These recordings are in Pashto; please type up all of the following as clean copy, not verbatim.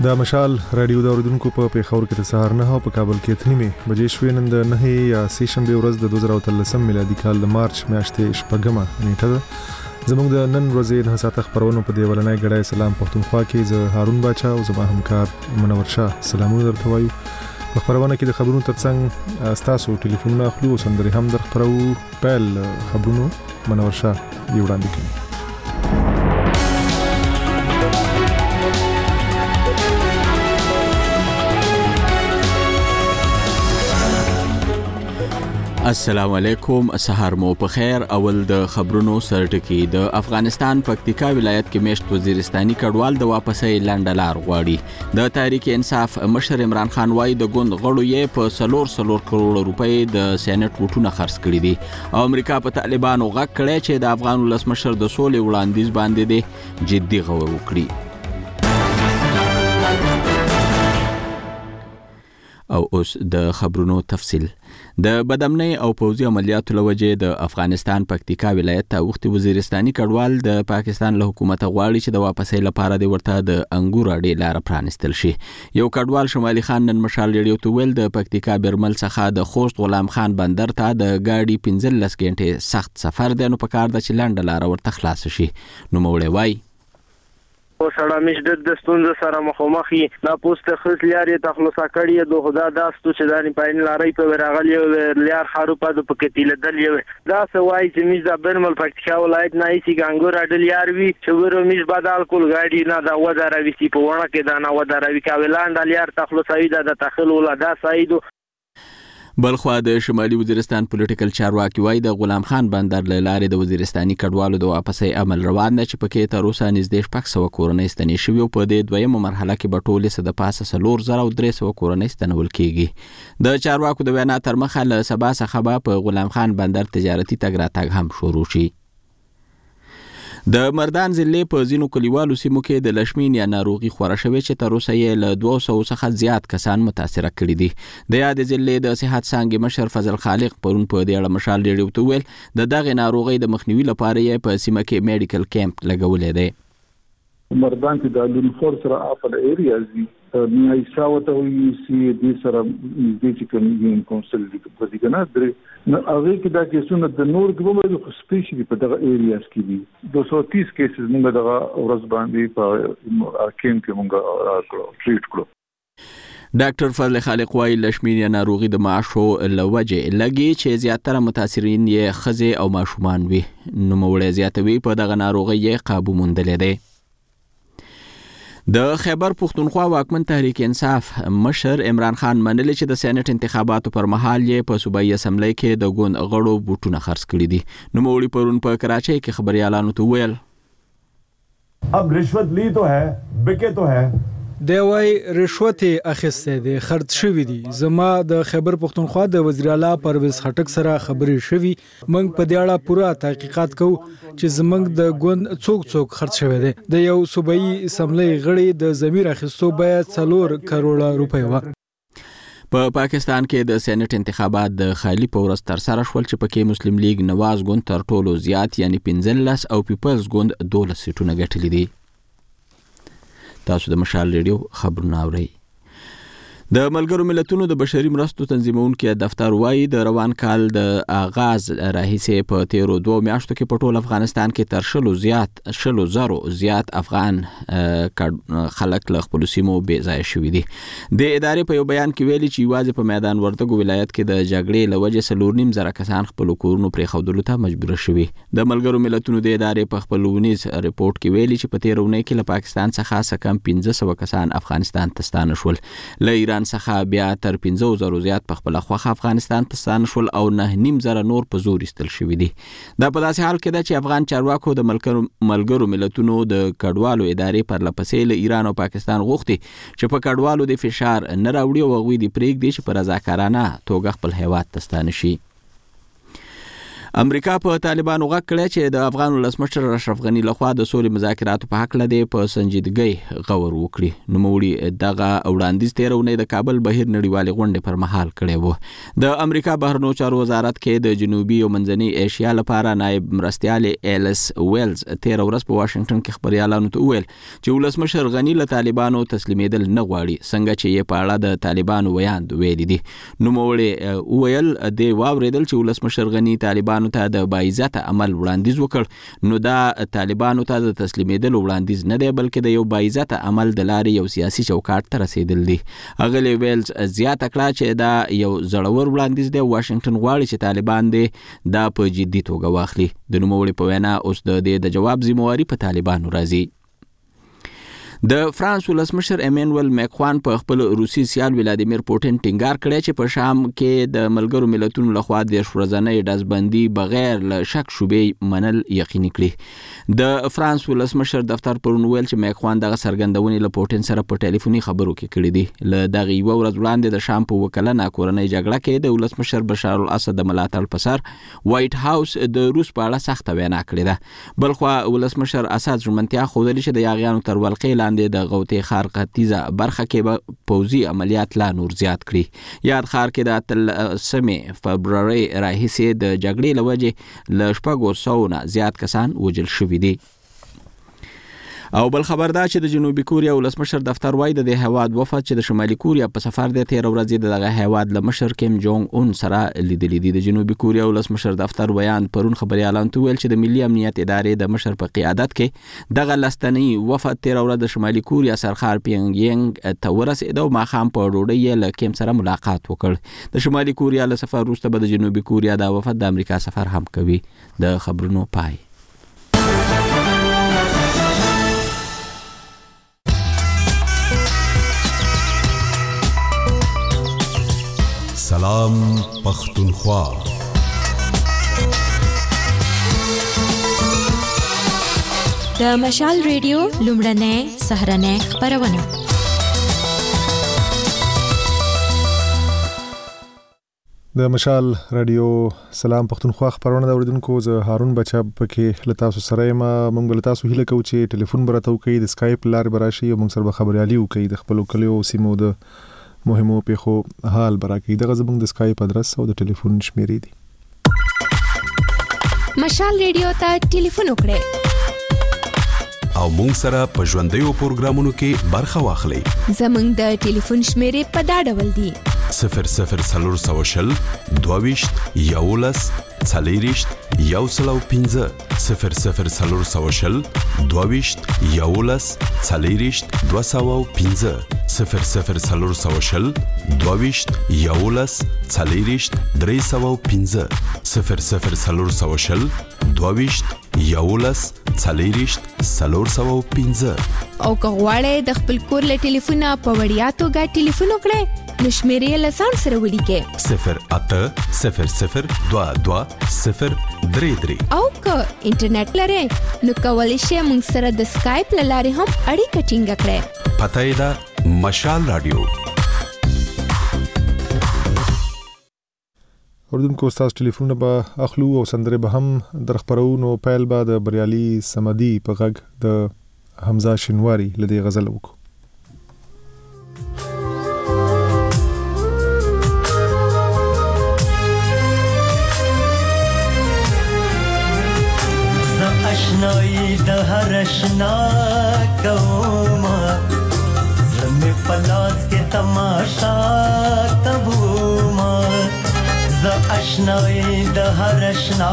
د مشال رادیو د اوریدونکو په پیښور کې د سهار 9 په کابل کې 8 بجې شوې. نن د 9 یا سې شنبه ورځ د 2013 میلادي کال د مارچ میاشتې شپږمه نیټه ده. زموږ د نن ورځې 9 ساعته خبرونه په دی ولنۍ غړای سلام پښتونخوا کې زه هارون باچا او زما همکار منور شاه سلامونه درته وایو. په خبرونه کې د خبرونو ترڅنګ تاسو ټلیفونونه اخلو او سندري هم درخبرو. پیل خبرونو منور شاه دی وړاندې کوي. السلام علیکم، سحر مو په خیر. اول د خبرونو سرټکی. د افغانستان پکتیکا ولایت کې میشت وزیرستاني کډوال د واپسۍ لنډلار غواړي. د تحریک انصاف مشر عمران خان وايي د ګوند غړو یې په 3 کروڑ روپۍ د سېنات وټونه خرڅ کړي دي. او امریکا په طالبانو غږ کړی چې د افغان ولسمشر د سولې وړاندیز باندې دي جدي غور وکړي. او اوس د خبرونو تفصیل. د بدامنۍ او پوځي عملیاتو لوجې د افغانستان پکتیکا ولایت ته وختي وزیرستاني کډوال د پاکستان له حکومت غواړي چې د واپسۍ لپاره د ورته د انګور اډې لار پرانستل شي. یو کډوال شمالي خان نن مشال ریډیو ته ویل د پکتیکا برمل څخه د خوست غلام خان بندر ته د گاډي 15 غنټې سخت سفر دی، نو په کار د چې لنډه لار ورته خلاص شي. نو موړی وای او سړی مش د ستونزه سره مخامخي لا پوسټ خص لارې تخلص کړی د خدا داستو چې دانی پاین لارې په ورغلی لار خارو په پکتیل دل یو دا سوای چې میز د برمل پکتیکا ولایت نه ایسی ګانګور اډل یار وی چې ورو میز بدل کول غاډي نه دا وداروي چې په ونه کې دا نه وداروي کاولاند لار تخلصوي د تخل ولا دا سایدو. بلخوا د شمالي وزیرستان پولیټیکل چارواکي وای د غلام خان بندر له لارې د وزیرستاني کډوالو د واپسۍ عمل روان دی چې پکې تر اوسه نږدې 600 کورنۍ ستنې شوي او په دې دویمه مرحله کې به ټولې څه د پاسه 4300 کورنۍ ستنول کېږي. د چارواکو د وینا تر مخه له سبا څخه به په غلام خان بندر تجارتي تګ راتګ هم شروع شي. د مردان ضلع په ځینو کلیوالو سیمو کې د لشمینیا ناروغي خوره شوې چې تر اوسه یې له 200 څخه زیات کسان متاثره کړي دي. د یادې ضلع د صحت څانګې مشر فضل خالق پرون په دې اړه مشال ریډیو ته ویل د دغې ناروغۍ د مخنیوي لپاره یې په سیمه کې میډیکل کیمپ لګولی دی. مردان کې د لونفور سره اپل ایریاز دي نه ایساوته وي سي دي سره د چې کوم کونسل دي په دې کنه درې نو هغه کې دا کیسونه د نور کومه خو سپیشلی په دغه ایریاز کې دي 230 کیسز موږ دغه ورځ باندې په کیم کې موږ ټریټ کړو. ډاکټر فضل خالق وايي لشمینیا ناروغي د معاشو لوجه لګي چې زیاتره متاثرین یې ښځې او ماشومان وي. نو موړی زیاتوي په دغه ناروغي یې قابو موندلی دی. د خیبر پښتونخوا واکمن تحریک انصاف مشر عمران خان منلی چې د سېنات انتخاباتو پر مهال یې په صوبایي اسمبلی کې د ګوند غړو بوټونه خرڅ کړي دي. نوموړي پرون په کراچۍ کې خبريالانو ته ویل اب رشوت لی تو ہے بکے تو ہے دی وای رشوت اخیسته دي خرڅ شوی دي. زما د خیبر پښتونخوا د وزیر اعلی پرویز خټک سره خبرې شوی. موږ په دې اړه پوره تحقیقات کوو چې زمنګ د ګوند څوک خرڅ شوی دی. د یو صوبایي اسمبلی غړي د ضمیر اخیستو باید 4 کروڑ روپۍ و. په پاکستان کې د سېنات انتخابات د خالی پورس تر سره شول چې پکې مسلم لیگ نواز ګوند تر ټولو زیات یعنی 15 او پیپلز ګوند 12 سیټونه ګټلي دي. تاسو د مشال ریډیو خبرونه اورئ. د ملګرو ملتونو د بشري مرستو تنظیمونکو دفتر وايي د روان کال د آغاز راهیسې په 13 میاشتو کې په ټول افغانستان کې تر 100 زیات افغان خلک له خپل سیمو بې ځای شوي دي. د ادارې په یو بیان کې ویلي چې یوازې په میدان وردګو ولایت کې د جګړې له وجې 4.5 کسان خپل کورونو پرېښودلو ته مجبور شوي. د ملګرو ملتونو د ادارې په خپل ونیز رپورټ کې ویلي چې په 13 اونۍ کې له پاکستان څخه کم 1500 کسان افغانستان ته ستانه شول. له ایران څخه بیا تر 15,000 زیات په خپل خوخه افغانستان ته ستانه شول او 9.5 نور په زور ایستل شوي دي. دا په داسې حال کې ده چې افغان چارواکو د ملګرو ملتونو د کډوالو ادارې پر لپسې له ایران او پاکستان غوښتي چې په کډوالو د فشار نه راوړي او هغوی د پرېږدي چې په رضاکارانه توګه خپل هیواد ته ستانه شي. امریکا په طالبانو غږ کړی چې د افغان ولسمشر اشرف غنی لخوا د سولې مذاکراتو په حق لدی په سنجیدګۍ غور وکړي. نوموړي دغه وړاندیز تیرونې د کابل بهیر نړیوالې غونډې پر مهال کړی و. د امریکا بهرنیو چارو وزارت کې د جنوبي او منځنۍ ایشیا لپاره نائب مرستیال ایلس ویلز تیر ورځ په واشنگټن کې خبريالانو ته وویل چې ولسمشر غنی له طالبانو تسلیمېدل نه غواړي، څنګه چې یې په اړه د طالبانو ویاند ویلي دي. نوموړي وویل د واوریدل چې ولسمشر غنی طالبانو ته د باعزت عمل وړاندیز وکړ، نو دا طالبانو ته د تسلیمېدل وړاندیز نه دی بلکې د یو باعزت عمل د لارې یو سیاسي چوکاټ ته رسیدل دي. اغلی ویلز زیاته کړه چې دا یو زړور وړاندیز دی. واشنگټن غواړي چې طالبان دې دا په جدي توګه واخلي. د نوموړي په وینا اوس د جواب ذمہواری په طالبانو راځي. د فرانس ولسمشر ایمانوئل ماکرون په خپل روسي سیال ولادیمیر پوتین ټینګار کړی چې په شام کې د ملګرو ملتونو لخوا د ورځنۍ ډزبندي بغیر له شک شوبې منل یقیني کړي. د فرانس ولسمشر دفتر پرون ویل چې ماکرون دغه څرګندونې له پوتین سره په ټلیفوني خبرو کې کړې دي. له دغه یو ورځ وړاندې د شام په وکلنه کورنۍ جګړه کې د ولسمشر بشار الاسد د ملاتړ په سر وایټ هاوس د روس په اړه سخته وینا کړې ده. بلخوا ولسمشر اسد ژمنتیا ښودلې چې د یاغیانو تر ولقې لاندې د غوطې ښار ختیځه برخه کې پوځي عملیات لا نور زیات کړي. یاد ښار کې د 8 فبروري راهیسې د جګړې له وجې له 600 نه زیات کسان وژل شوي دي. او بل خبر دا چې د جنوبي کوریا ولسمشر دفتر وایي د هیواد وفد چې د شمالي کوریا په سفر د 13 ورځې دغه هیواد له مشر کیم جونګ اون سره لیدلې دي. د جنوبي کوریا ولسمشر دفتر بیان پرون خبريالانو ته ویل چې د ملي امنیت ادارې د مشر په قیادت کې دغه لستنی وفد 13 ورځې د شمالي کوریا سرخار پیونګ یانګ ته ورسېد او ماخام په ډوډۍ له کیم سره ملاقات وکړ. د شمالي کوریا له سفر وروسته به د جنوبي کوریا د وفد د امریکا سفر هم کوي. د خبرونو پای. سلام پختونخوا. د مشال ریډیو لومړنۍ سهرنۍ خبرونه. د مشال رادیو سلام پختونخوا خبرونه د اوریدونکو زه هارون بچا پکې لتاسو سره ما مونږ لتاسو هیله کوو چې ټلیفون براتو کوي د اسکایپ لار براشي او موږ سره خبريالي وکړي د خپل کلیو سیمو د مهمو پیښو حال براکې. دغه زموږ د اسکایپ ادرس او د ټلیفون شمیرې دي. مشال ریډیو ته ټلیفون وکړئ او موږ سره په ژوندیو پروګرامونو کې برخه واخلئ. زموږ د ټلیفون شمیرې په دا ډول دي: 00 22 11 40 105 00 22 11 40 205 00 22 11 40 305 00 22 11 40 305. او که غواړئ د خپل کور له ټلیفونه په وړیا توګه ټلیفون وکړئ نو شمیرې له ځان سره ولیکئ 0800 22 033. او که انټرنیټ لرئ نو کولی شئ موږ سره د اسکایپ له لارې هم اړیکه ټینګه کړئ. پته یې ده مشال رادیو. اوردونکو تاسو ټلیفون به اخلو او سندره به هم در خبرو. نو پیل به د بریالي سمدي په غږ د حمزه شینواری لدی غزل وکړو. اشنایی د هر اشنا کوما زمه پلاس کې تماشا کبوما ز اشنایی د هر اشنا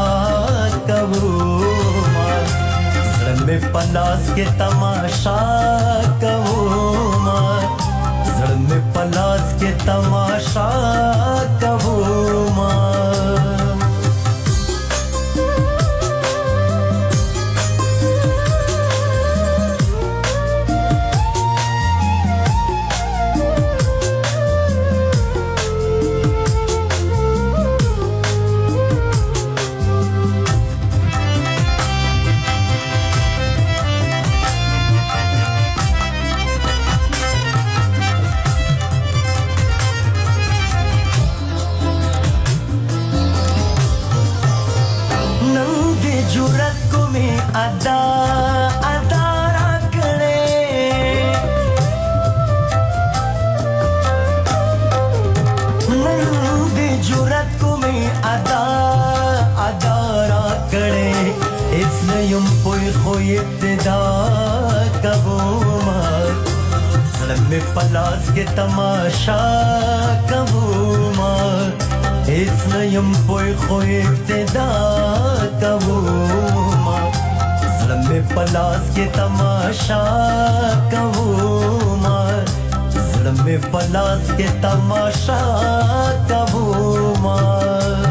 کوما زمه پلاس کې تماشا کوما زمه پلاس کې تماشا کوما कोई इब्तिदा कब उमर ज़ल्म में पलास के तमाशा कब उमर इस नयम पोई कोई इब्तिदा कब उमर ज़ल्म में पलास के तमाशा कब उमर ज़ल्म में पलास के तमाशा कब उमर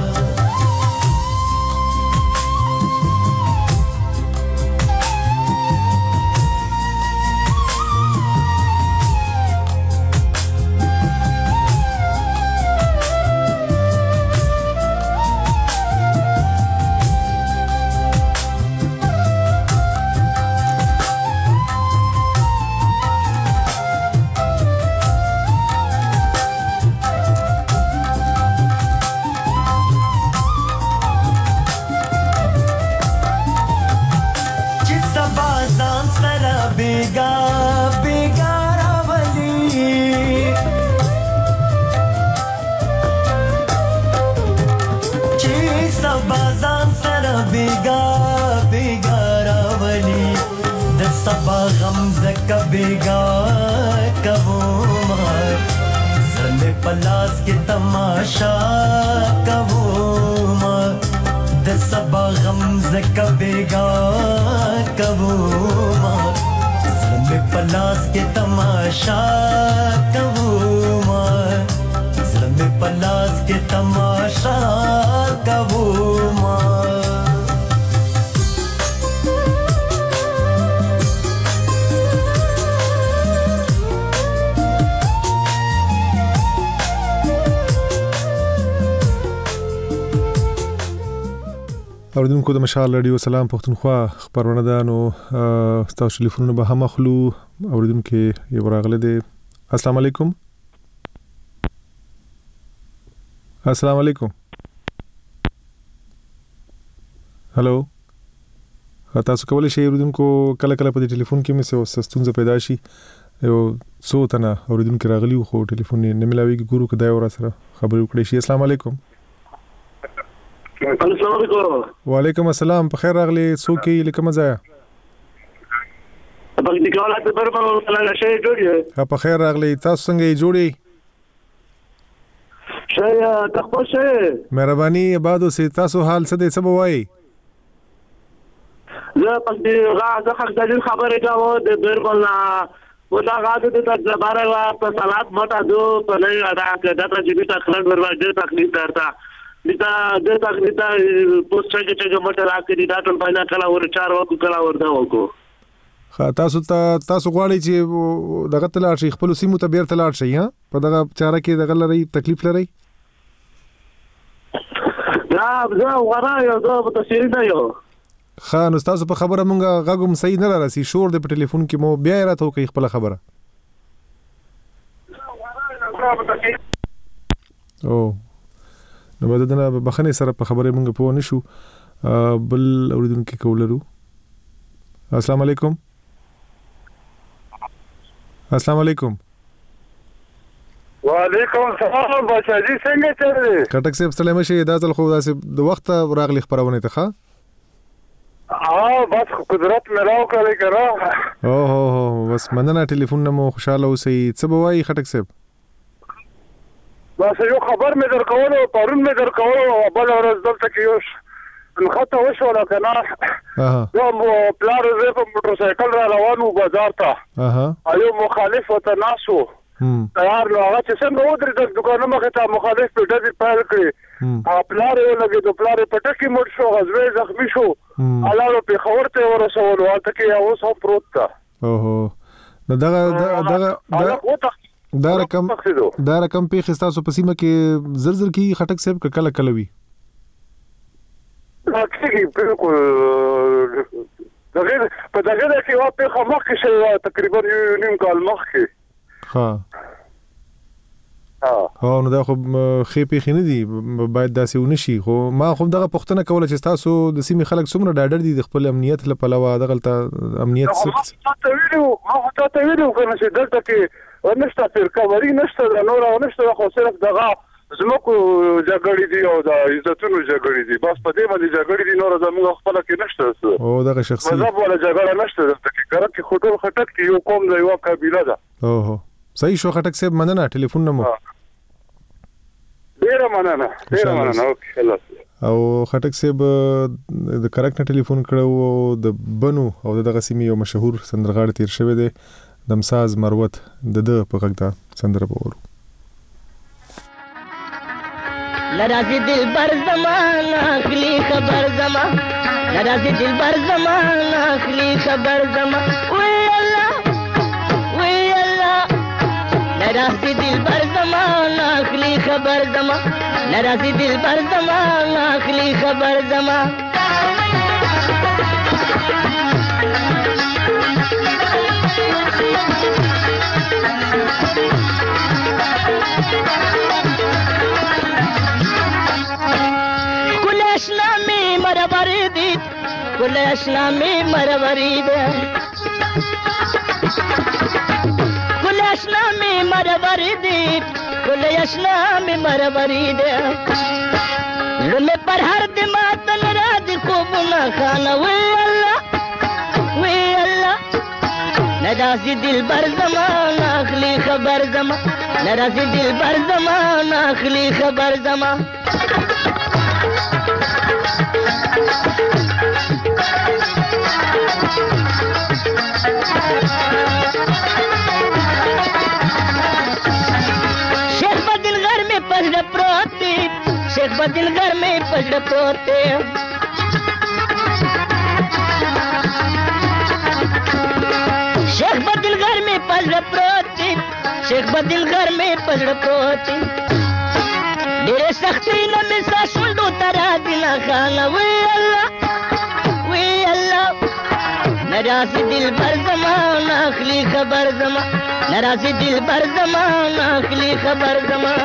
कबेगा कब उमर ज़ल्म में पलास के तमाशा कब उमर द सबा गम्ज़ कबेगा कब उमर ज़ल्म में पलास के तमाशा कब उमर ज़ल्म में पलास के तमाशा कब उमर اوریدونکو د مشال رادیو سلام پښتونخوا خبرونه ده نو تاسو ټلیفونونه به هم اخلو اوریدونکو یو راغله دي السلام علیکم السلام علیکم هالو تاسو کولای شئ اوریدونکو کله کله په ټلیفون کې مې څه ستونزه پیدا شي یو څو تنه اوریدونکو راغلی خو ټلیفون نه ملاويږي ګورو کدای ور سره خبرې وکړئ شي السلام علیکم السلام علیکم وعلیکم السلام په خیر راغلی څوک یې لکه مزه په دې کې حالت برابر ولا شي جوړي په خیر راغلی تاسو څنګه یې جوړي شي تاسو شه مهرباني آبادو سي تاسو حال څه دې څه بوای زه په دې غاړه حق د خبرې کاوه د بربلنا ودا غاده د زبره وا په صلات مټه دو په نه ادا کړه د چې په خلک ورواځي تکلیف درته دتا د تکلیف پوسټ چې مټه راکړي دا ټول باندې کلا ور 4 وکړه کلا ورته وکړو خا تاسو غواړئ چې دغه تلار شي خپل سیمو ته بیرته لاړ شي ها په دغه چاره کې دغه لري تکلیف لري لا زه وراي زه په تفصیل نه یو خان استاد په خبره مونږه غاګم صحیح نه راسي شور د ټلیفون کې مو بیا راته کوي خپل خبره او نو بددنه بخنه سره په خبره مونږ په ونه شو بل اوریدونکو کولرو السلام علیکم السلام علیکم وعلیکم السلام بچاجي څنګه چېرې کټک صاحب سلام شي دا ځل خو داسې د وخت راغلی خبرونه ته ښه بس قدرت ملاو کړی کرا او بس مننه ټلیفون نمو خوشاله اوسئ څه بوای خټک صاحب بس یو خبر مې درکولو پرون مې درکولو بل ورځ دلته کې یو نخته وشوله کنه یو پلار زه په موټر سایکل را روانو بازار ته یو مخالف وته ناسو تیار نو هغه چې څنګه ودرې د دکانه مخې ته مخالف په ډزې پیل کړې پلار یې لګېدو پلار یې په ټکي مړ شو غزوی زخمي شو الله په پېښور ته یې ورسولو هلته کې یې اوس هم پروت ده نو دغه دا رقم پیښې ستاسو په سیمه کې زر کېږي خټک صاحب که کله کله وي کېږي بالکل په دغه کې یوه پېښه مخکې شوې تقریبا یو نیم کال مخکې نو دا خو ښې پیښې نه دي باید داسې ونه شي خو ما خو دغه پوښتنه کوله چې ستاسو د سیمې خلک څومره ډاډر دي د خپل امنیت له پلوه دغلته امنیت ما خو تاته ویلو کنه چې دلته کې ونشته فرقه وری نشته د نور ونشته خو صرف دغه زموږ جګړې دي او د عزتونو جګړې دي، بس په دې باندې جګړې دي، نور زموږ خپل کې نشته. او دغه شخصي مذهب ولا جګړه نشته دلته، کړه کې خټول خټک کې یو قوم دی، یو قبيله ده. اوه صحیح شو خټک صاحب، مننه. ټلیفون نمو ډیره مننه. اوکې الله. او خټک صاحب د کرک نه ټلیفون کړو، د بنو او دغه سیمې یو مشهور سندرغاړی تیر شوی دی، دمساز مروت، د په غږ دا سندره وورو. لرازی دل بر زمان اخلی خبر زمان، لرازی دل بر زمان اخلی خبر زمان، وی اللہ وی اللہ. لرازی دل بر زمان اخلی خبر زمان، لرازی دل بر زمان اخلی خبر زمان. کلشنامی مربری دید، کلشنامی مربری دید، کلشنامی مربری دید، کلشنامی مربری دید. لمه پر هر دماتن را دی خوبنا خانه، وی اللہ وی اللہ. نرازی دل بر زمان اخلی خبر زمان، نرازی دل بر زمان اخلی خبر زمان. शेख बदिल घर में पजड़ प्रोते, शेख बदिल घर में पजड़ प्रोते. शेख बदिल घर में पजड़ प्रोते, शेख बदिल घर में पजड़ प्रोते. मेरे सख्ती न मिसा सुंडो तरा दिना खाना, वे अल्लाह वे अल्लाह. नरासी दिल भर जमान आखली खबर जमा, नरासी दिल भर जमान आखली खबर जमा.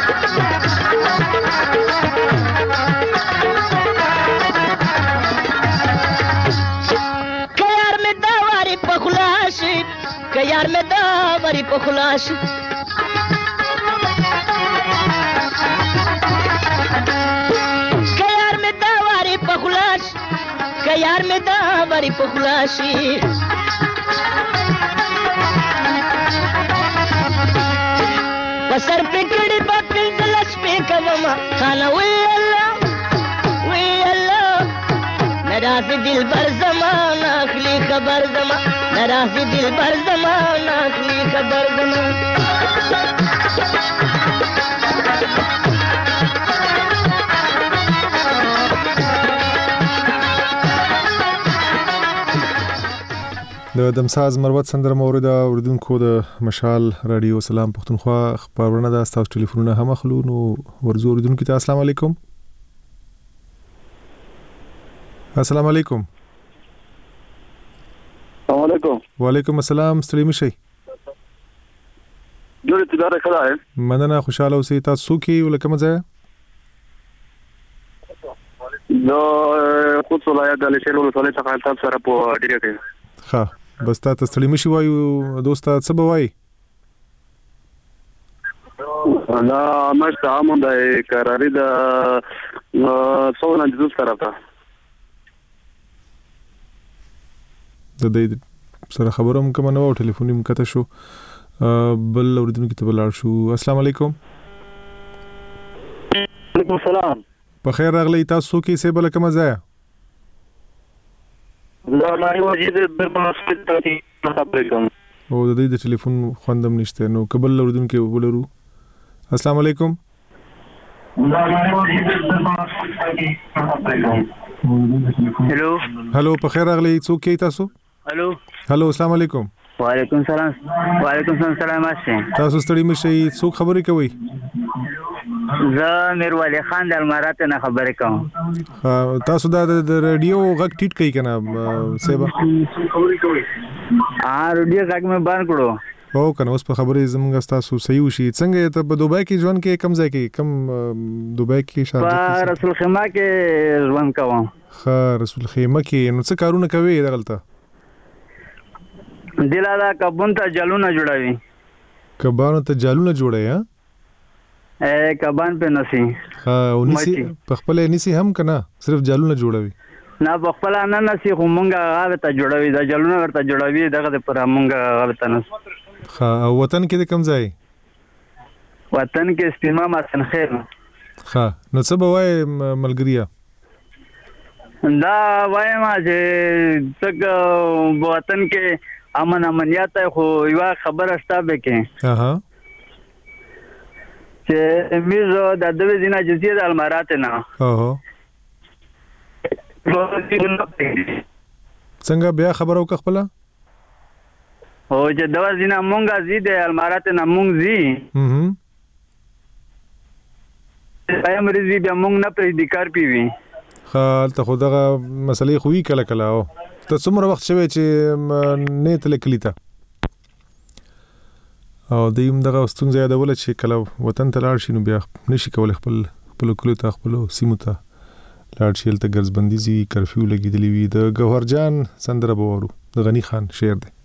कयार में दावारी पखुलाशी, कयार में दावारी पखुलाशी. कयार में दावारी पखुलाशी, कयार में दावारी पखुलाशी. पसर पे कड़ी बापिल गलस पे कवमा खाना, वे अल्लाह वे अल्लाह. नरासी दिल भर जमान आखली खबर जमा, नरासी दिल भर जमान आखली खबर जमा. د دمساز مروت سندره موریده اوریدونکو د مشال رادیو سلام پښتونخوا خبرونه د تاسو ټلیفونونه هم اخلو. نو ورزو اوریدونکو ته السلام علیکم. السلام علیکم. السلام علیکم. وعلیکم السلام. ستړي مشي. جوړ تدار کړه ہے. مننه، خوشاله اوسئ. تاسو کې ولکه مزه نو خود ولایت د لشل ولسوالۍ څخه تاسو سره په ډیره کې. ها بس تا ستړي مشي وایو دوستا څه به وایي؟ انا مشت عامون د قراري د څونه د دوست طرف ته د دې سره خبرم کوم نو ټلیفون یې مکته شو. بل اوریدونکو ته بلار شو. السلام علیکم. وعلیکم السلام. په خیر راغلی. تاسو کې څه بل کوم ځای؟ دا مې وځي د باسکټ ته خبرې کوم. او د دې د ټلیفون خوندم نشته نو قبل اوریدونکو ولرو. السلام علیکم. دا مې وځي د باسکټ ته خبرې کوم. هلو هلو په خیر راغلی. څوک کې تاسو؟ هلو هلو السلام علیکم. وعلیکم السلام. وعلیکم السلام. تاسو ستړي مشي. څوک خبرې کوي؟ زه میرولی خان د المارات نه خبرې کوم. تاسو د رادیو غږ ټیټ کوي کنه سیبا؟ خبرې کوي. رادیو غږ مې بند کړو. او کنه اوس په خبرې زموږ تاسو صحیح وشي. څنګه ته په دوبای کې ژوند کې کم ځای کې کم دوبای کې شارجه په رسول خیمه کې ژوند کوم. ښه رسول خیمه کې نو څه کارونه کوي دغلته؟ دلاله کبون ته جالونه جوړوي. کبانو ته جالونه جوړوي؟ ها کبان په نسی ها او نسی په خپل نسی هم کنه صرف جالونه جوړوي نه په خپل نه نسی خو مونږه هغه ته جوړوي دا جالونه ورته جوړوي دغه پر مونږه هغه ته نس ها او وطن کې د کم ځای وطن کې استماع مسن خیر ها نو څه به وای ملګریا دا وایم چې څنګه وطن کې امن امنیت خو یو خبر شته به کې ها چې میزو د دوی دینه جزیره المارات نه څنګه بیا خبرو که خپل او چې دوه دینه مونږه زی د المارات نه مونږ زی پایم رضی بیا مونږ نه پرې د کار پیوي خال ته خدغه مسلې خوې کله کله او ته څومره وخت شوی چې نه تلکلی تا او دیم دغه ستون زیاده ول چې کله وطن ته لاړ شي نو بیا نشي کول خپل کلو ته خپل سیمو ته لاړ شي ته ګرځبندي زی کرفیو لګیدلی وي د گوهرجان سندره بورو د غنی خان شعر دی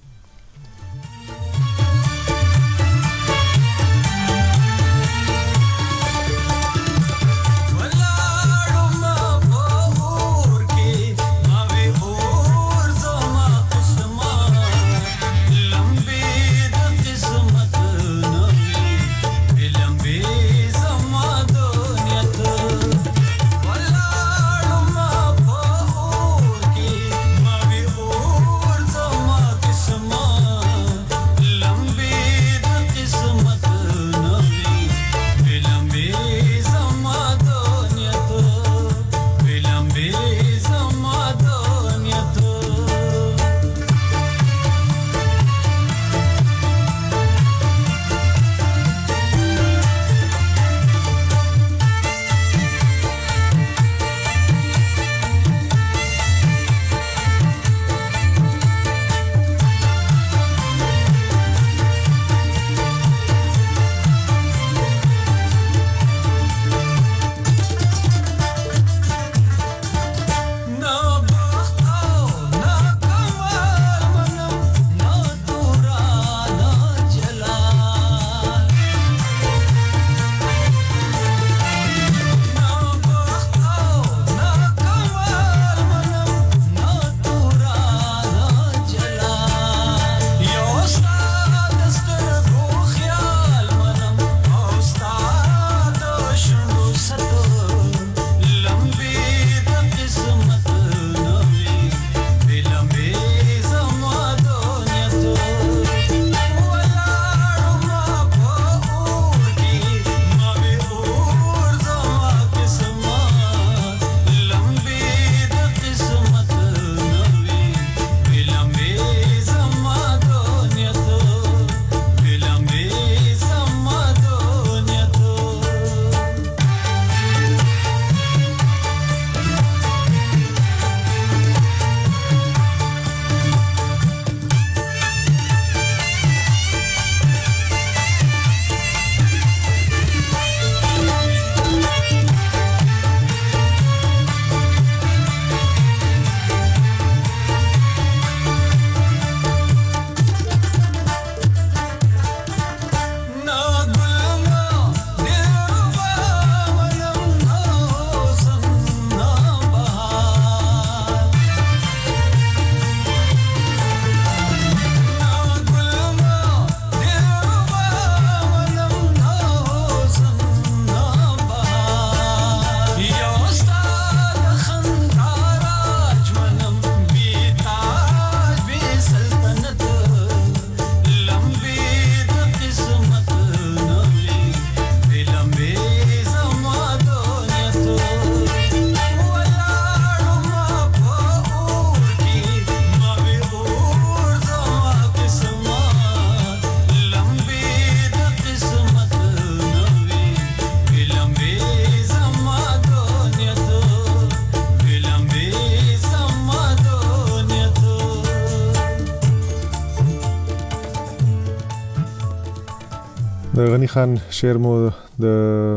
د غنی خان شعر مو د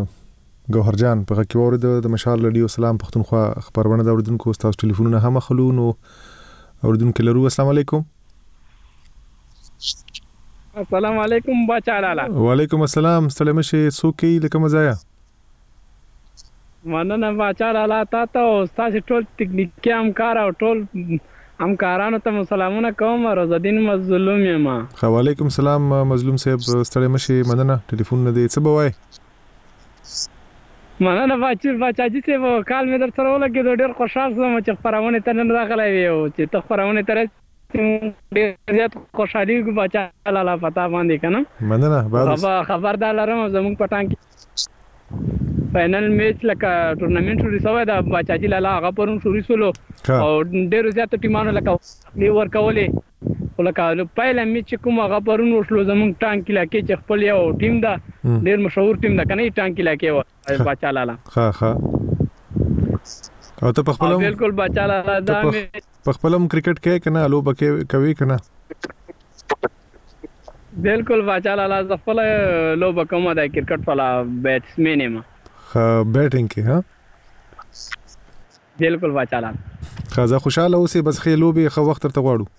گوهرجان په کې اورید د مشال رادیو سلام پښتونخوا خبرونه د اوریدونکو تاسو ټلیفونونه هم خلونو اوریدونکو لرو. السلام علیکم. السلام علیکم بچا لالا. وعلیکم السلام. ستړي مشه سوکي لکه مزایا. مننه بچا لالا تاسو او تاسو ټول ټکنیکی همکار او ټول همکارانو ته سلامونه کوم. روزالدین مظلوم یم. وعلیکم السلام مظلوم صاحب. ستړي مشه مننه. ټلیفون نه دی څه بوای؟ مننه بچاجي ته کال مې در سره ولګېدو. ډېر خوشحال شوم چې خبرونه ته نن راغلی وي او چې ته خبرونه ته ډېر زیات خوشحالي بچا لالا پتا باندې که نه. مننه. خبردار لرم زموږ په ټانک فاینل میچ لکه ټورنمنټ شروع شوی دا بچاجي لالا هغه پرون شروع شولو او ډېرو زیاتو ټیمانو لکه ورکولې خو لکه پیله میچ کوم هغه پرون وشلو زموږ ټانک علاقې چې خپل یو ټیم ده ډېر مشهور ټیم ده که نه ټانک علاقې وه بچا لالا. او ته په خپل بالکل بچا لالا دا په خپل کرکټ کې کنه لوبه کوي کنه؟ بالکل بچا لالا زه خپل لوبه کوم د کرکټ والا بیټسمن یم. بیټینګ کې ها؟ بالکل بچا لالا. خزه خوشاله اوسې بس خې لوبه خو وخت ته غواړو.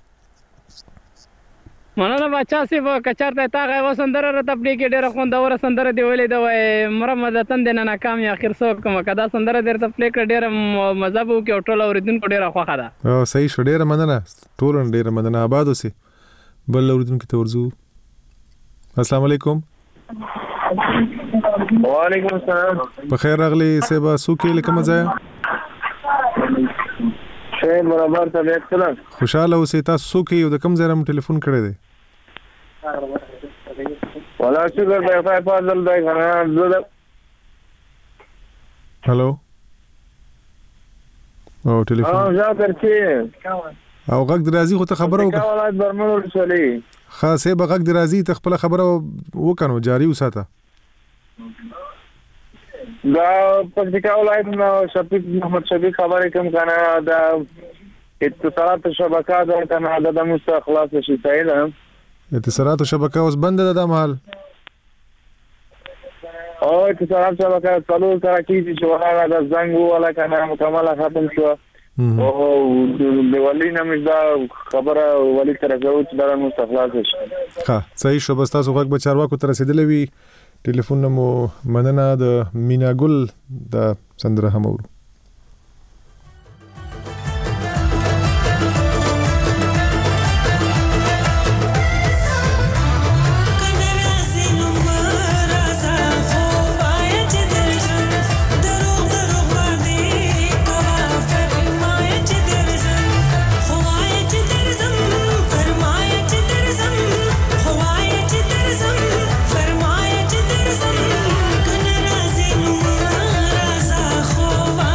مننه بچا سی کچارته تا غو سندره را تپلی کې ډېر خوندور سندره دی ویلې دا وای مرمدتن د ناکام اخر سو کوم کدا سندره در تپلی کې ډېر مزه بو کې ټول اوریدونکو ډېر خوخه ده. او صحیح شو. ډېر مننه. ټول ډېر مننه. آباد اوسې. بل اوریدونکو ته ورزو. السلام علیکم. وعلیکم السلام. بخیر راغلی سیبا سوکي لکه مزایا. شې برابر طبيعت سلام. خوشاله اوسې. تاسو سوکي یو د کوم ځای رم ټلیفون کړی دی؟ ولا شکر دی خدای فضل دی کنه. هالو. او ټلیفون ځا درکې او غږ درازي خو ته خبرو وکړه. ولایت برمنو رسولي خاصه به غږ درازي ته خپل خبره وکړو جاری وساته. دا پکتیکا ولایت نو شفیق محمد شفیق خبرې کوم کنه دا اتصالات شبکه دا کنه د مستخلاص شي تایله. اتصالات شبکه اوس بند ده د محل. او اتصالات شبکه څلور سره کیږي چې ولا د زنګ ولا کنه مکمل ختم شو. او د ولی نمش دا خبره ولی سره کوي چې دا مستخلاص شي. ها صحیح شو. بس تاسو غږ بچاروا کو تر رسیدلې وي. ټلیفون مو مننه. د مینا ګل د سندره هم اورو. خو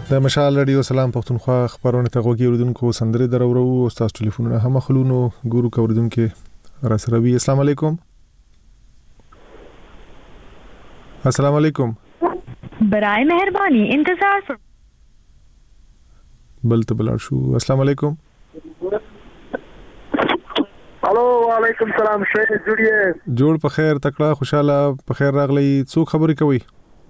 د مشال رادیو سلام پښتونخوا خبرونه ته غوږی اوریدونکو سندره درورو او تاسو ټلیفونونه هم خلونو ګورو کوریدونکو را سره وی. السلام علیکم. السلام علیکم. برائے مہربانی انتظار بل ته بلار شو. السلام علیکم. الو وعلیکم السلام. شیخ جوړیه جوړ په خیر تکړه خوشاله په خیر راغلی. څوک خبرې کوي؟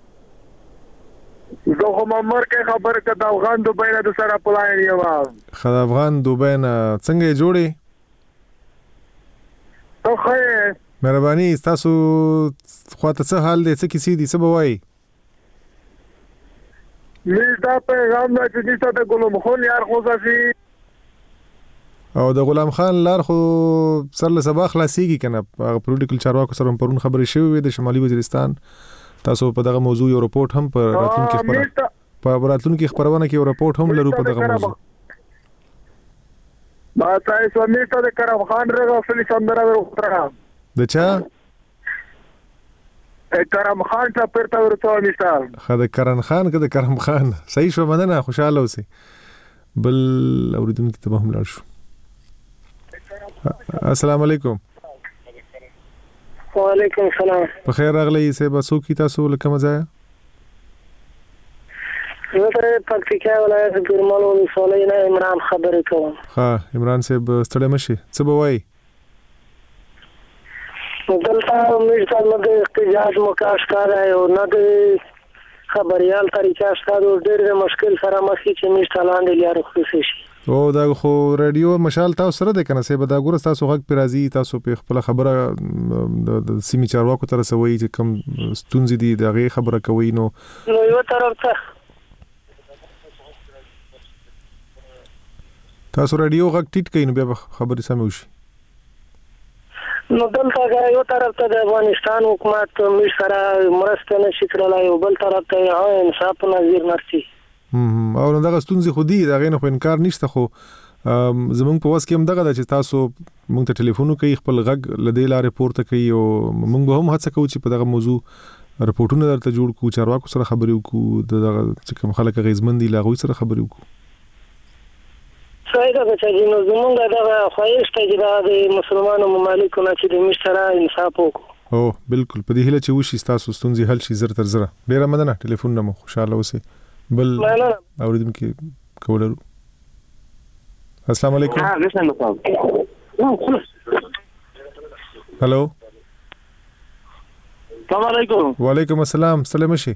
زه هم مرکه خبره کړه د افغان دوبۍ نه د سره پلاین یم. خا افغان دوبۍ نه څنګه جوړې؟ ته خیر مهرباني تاسو خواته څه حال دی څه کیسې دي څه بوای؟ مې دا پیغام نه چې نشته د غلام خان یار خو ځي او د غلام خان لار خو سر له سبا خلاصيږي کنه. هغه پولیټیکل چارواکو سره پرون خبرې شوې د شمالي وزیرستان. تاسو په دغه موضوع یو رپورټ هم پر راتلونکي خبرونه کې یو رپورټ هم لرو په دغه موضوع. ما تاسو میته د کرم خان رغه اصلي سندره ورته د چا کرم خان ته پرته ورته مثال خدای کرم خان کده کرم خان صحیح شو مننه خوشاله اوسئ. بل اوریدونکو ته هم لاړ شو. السلام علیکم. وعلیکم السلام. په خیر راغلی سیبا څوک تاسو لکه مزایا؟ زه په پکتیکا ولایت ګرمال ولسوالۍ نه عمران خبرې کوم. ها عمران صاحب ستړی مشي څه به وایي؟ دلته موږ ته د احتجاج موقع شته او نه د خبريال طریقه شته ډېر مشکل سره مخ کې موږ ته لاندې لار خصوصي شي. او دا خو رادیو مشال تاسو سره ده کنه سیبا دا ګور تاسو غږ پیرازي تاسو په خپل خبره د سیمې چارواکو تر سوي چې کم ستونزې دي دا غي خبره کوي نو یو طرف ته تاسو رادیو غږ ټیټ کین بیا خبرې سم وشي. نو دلته یو طرف ته د افغانستان حکومت موږ سره مرسته نشي کولای او بل طرف ته انصاف نظیر نشي. او نو دغه ستونزې خو دي دا غي نه خو انکار نشته خو زمونږ په واس کې هم دغه د چې تاسو مونږ ته ټلیفون کوي خپل غږ لدی لارې پورته کوي او مونږ به هم هڅه کوو چې په دغه موضوع رپورټونه درته جوړ کوو چارواکو سره خبرې وکړو دغه چې کوم خلک غیزمن دي لاغوي سره خبرې وکړو. صحیح ده چې نو زمونږ دغه خواهش ته چې د مسلمانانو ممالکو نه چې د مشترا انصاف وکړو. او بالکل په دې هله چې وشي تاسو ستونزې حل شي زر تر زر. ډیره مننه ټلیفون نمو خوشاله اوسئ. بل اوریدونکو کولرو. السلام علیکم. هلو السلام علیکم. وعلیکم السلام. سلام شي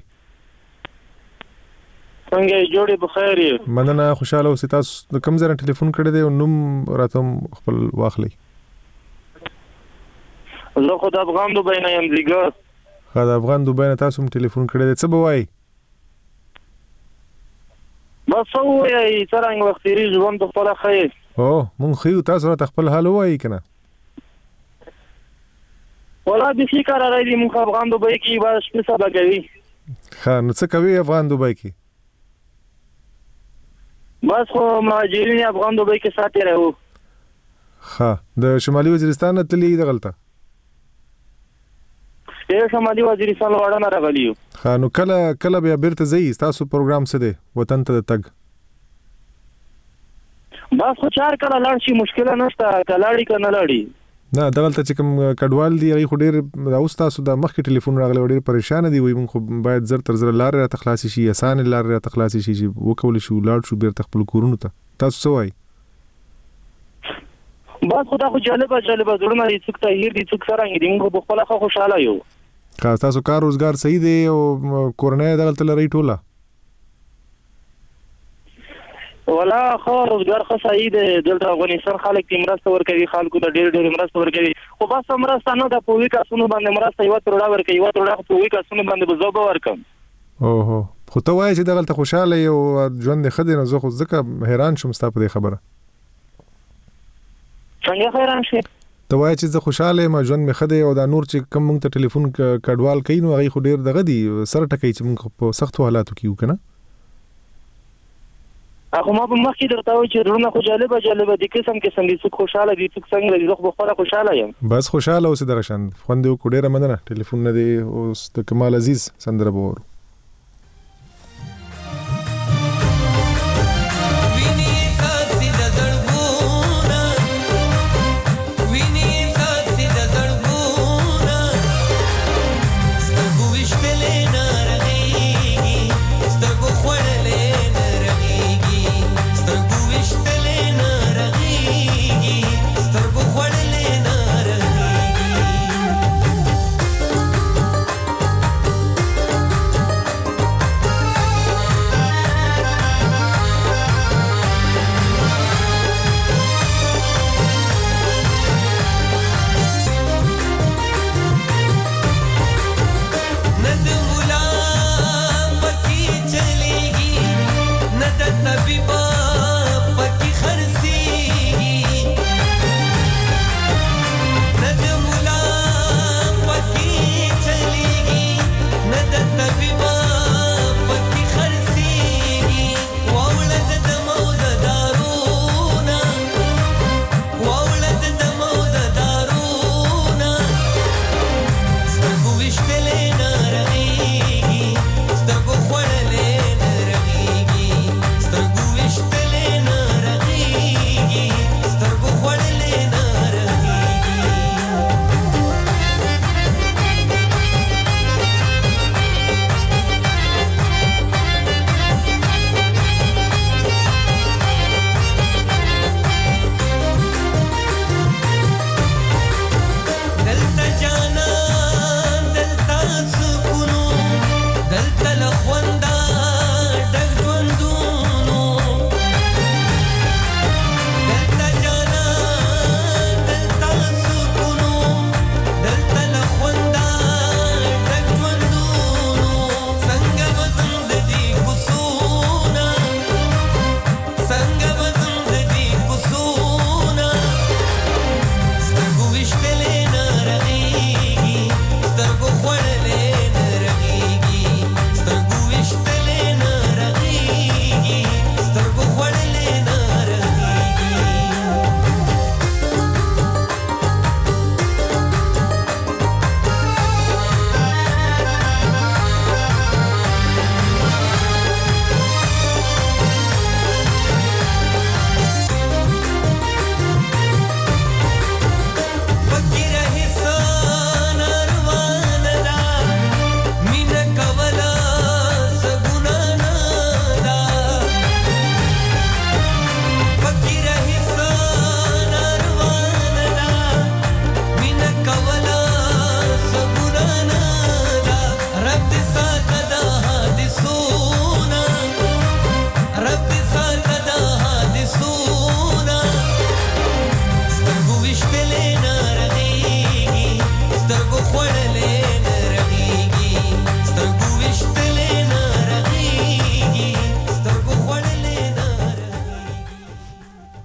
څنګه جوړې بخیر یې؟ مننه خوشاله اوسئ. تاسو کوم ځای ټلیفون کړی دی او نوم راته خپل واخلئ. زه خو د افغان دوبۍ نه یم زیګر. خا د افغان دوبۍ نه تاسو ټلیفون کړی دی څه به وایي؟ بس وایي څنګه وخت تیری ژوند په خپل خیر. او مونږ خو تاسو راته خپل حال وایي کنه. ولا د شي کار راځي مونږ افغان دوبۍ کې بس څه سبا کوي. ها نو څه کوي افغان دوبۍ کې؟ بس خو مهاجرین افغان دوبۍ کې ساتي راو. ها د شمالي وزیرستان ته تللی د غلطه. د شمالي وزیرستان وړاندې نه راغلیو. ها نو کله بیا بیرته ځي تاسو پروګرام څه دی وطن ته تګ؟ بس خو چار کله لاړ شي مشکل نشته کلاړی کنه لاړی. نه دغلته چې کوم کډوال دی هغه ډیر اوس تاسو د مخکې ټلیفون راغلی ډیر پریشان دي وي مونږ باید زر تر زر لار را تخلاصي شي آسان لار را تخلاصي شي چې وکول شو لاړ شو بیرته خپل کورونو ته. تاسو څه وایي؟ بس خدا خو جالبه زړونه دي څوک ته هیر دي څوک سره دي موږ په خپل خو خوشاله یو. که تاسو کار روزګار صحیح دی او کورنۍ دغلته لري ټوله؟ ولا خو روزګار خو صحیح دی دلته افغانستان خلک دې مرسته ورکوي خلکو ته ډېر مرسته ورکوي خو بس مرسته نه د پوي کسونو باندې مرسته یو تروړه ورکوي یو تروړه پوي کسونو باندې بزوبه ورکم. اوه خو ته وایې چې دغلته خوشاله یو ژوند دې ښه دی نو زه خو ځکه حیران شوم ستا په دې خبره. څنګه حیران شې؟ ته وایې چې زه خوشاله یم ژوند مې ښه دی او دا نور چې کوم مونږ ته ټلیفون کډوال کوي نو هغوی خو ډېر دغه دي سره ټکوي چې مونږ په سختو حالاتو کې یو که نه. اخو ما په مخ کې درته وایي چې زړونه خو جالبه دي قسم دي څوک خوشاله دي څوک څنګه دي زه خو بخپله خوشاله یم. بس خوشاله اوسې دغه شان خوند دې وکړو. ډېره مننه ټلیفون نه دی اوس د کمال عزیز سندره به واورو.